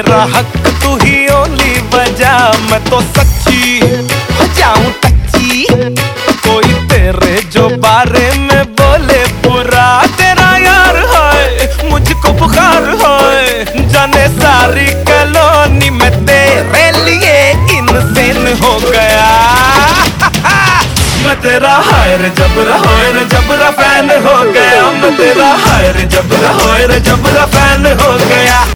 मेरा हक तू ही ओनली वजह, मैं तो सच्ची हो जाऊं कच्ची। कोई तेरे जो बारे में बोले बुरा, तेरा यार है मुझको बुखार है। जाने सारी कॉलोनी में तेरे लिए इंसान हो गया। मैं तेरा हायर जबरा फैन हो गया। मैं तेरा हायर जबरा फैन हो गया।